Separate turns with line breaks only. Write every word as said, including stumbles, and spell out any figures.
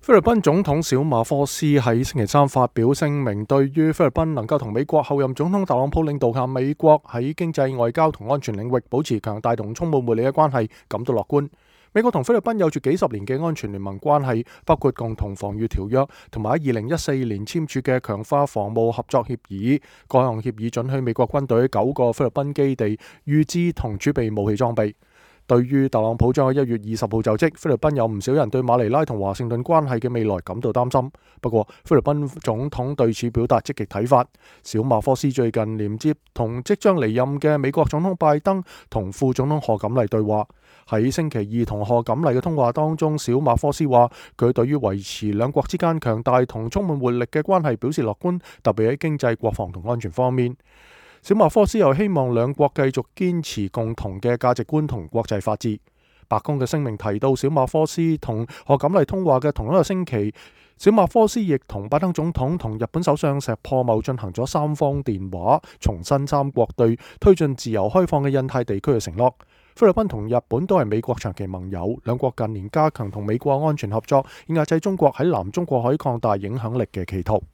菲律賓總統小馬科斯喺星期三發表聲明，對於菲律賓能夠同美國後任總統特朗普領導下美國喺經濟、外交同安全領域保持強大同充滿活力嘅關係感到樂觀。美國同菲律賓有住幾十年嘅安全聯盟關係，包括共同防禦條約同埋喺二零一四年簽署嘅強化防務合作協議。該項協議准許美國軍隊九個菲律賓基地預置同儲備武器裝備。對於特朗普將喺一月二十號就職，菲律賓有唔少人對馬尼拉同華盛頓關係嘅未來感到擔心。不過，菲律賓總統對此表達積極睇法。小馬科斯最近連接同即將離任嘅美國總統拜登同副總統賀錦麗對話。喺星期二同賀錦麗嘅通話當中，小馬科斯話佢對於維持兩國之間強大同充滿活力嘅關係表示樂觀，特別喺經濟、國防同安全方面。小馬科斯又希望兩國繼續堅持共同嘅價值觀同國際法治。白宮嘅聲明提到，小馬科斯同賀錦麗通話嘅同一個星期，小馬科斯亦同拜登總統同日本首相石破茂進行咗三方電話，重申三國對推進自由開放嘅印太地區嘅承諾。菲律賓同日本都係美國長期盟友，兩國近年加強同美國安全合作，以壓制中國喺南中國海擴大影響力嘅企圖。